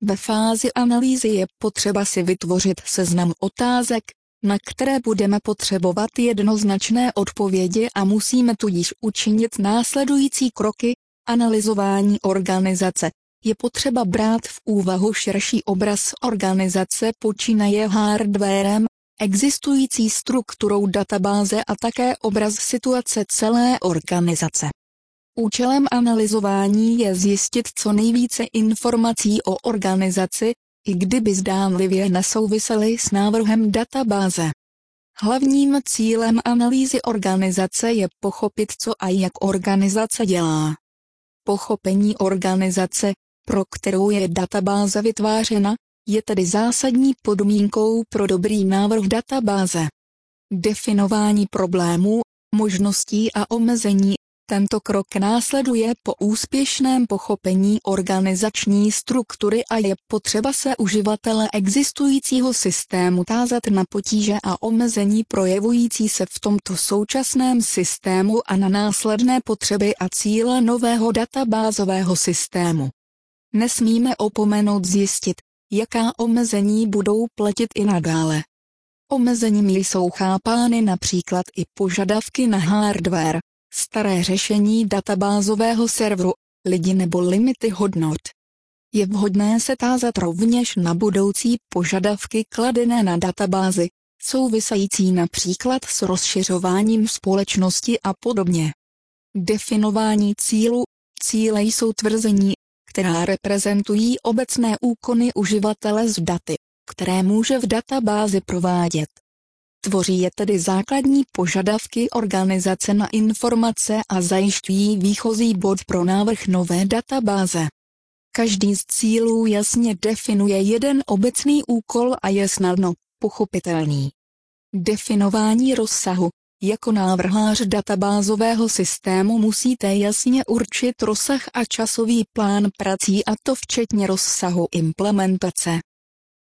Ve fázi analýzy je potřeba si vytvořit seznam otázek, na které budeme potřebovat jednoznačné odpovědi a musíme tudíž učinit následující kroky. Analyzování organizace. Je potřeba brát v úvahu širší obraz organizace počínaje hardwarem, existující strukturou databáze a také obraz situace celé organizace. Účelem analyzování je zjistit co nejvíce informací o organizaci, i kdyby zdánlivě nesouvisely s návrhem databáze. Hlavním cílem analýzy organizace je pochopit, co a jak organizace dělá. Pochopení organizace, pro kterou je databáze vytvářena, je tedy zásadní podmínkou pro dobrý návrh databáze. Definování problémů, možností a omezení. Tento krok následuje po úspěšném pochopení organizační struktury a je potřeba se uživatele existujícího systému tázat na potíže a omezení projevující se v tomto současném systému a na následné potřeby a cíle nového databázového systému. Nesmíme opomenout zjistit, jaká omezení budou platit i nadále. Omezeními jsou chápány například i požadavky na hardware, staré řešení databázového serveru, lidi nebo limity hodnot. Je vhodné se tázat rovněž na budoucí požadavky kladené na databázi, související například s rozšiřováním společnosti a podobně. Definování cílu. Cíle jsou tvrzení, která reprezentují obecné úkony uživatele s daty, které může v databázi provádět. Tvoří je tedy základní požadavky organizace na informace a zajišťují výchozí bod pro návrh nové databáze. Každý z cílů jasně definuje jeden obecný úkol a je snadno pochopitelný. Definování rozsahu. Jako návrhář databázového systému musíte jasně určit rozsah a časový plán prací, a to včetně rozsahu implementace.